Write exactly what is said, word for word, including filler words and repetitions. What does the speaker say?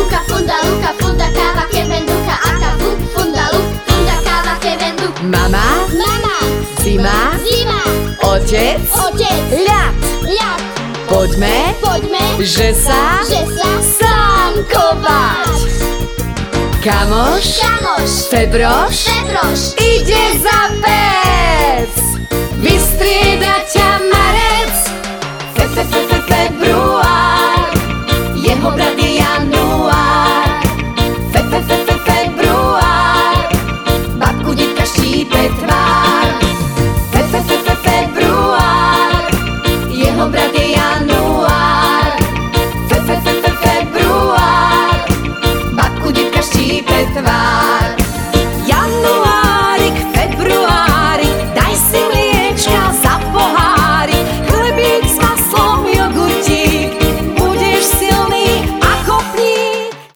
Luka, funda, luka, funda, káva, kebenduka, aka, fuk, funda, luk, funda, káva, kebenduk. Mama, Mama, zima, zima, otec, otec, ľad. ľad. Poďme, Poďme, že sa že sa sánkovať. Kamoš, kamoš, febroš, febroš, ide za pec. Vystrieda ťa marec, fe, fe, fe, fe, február.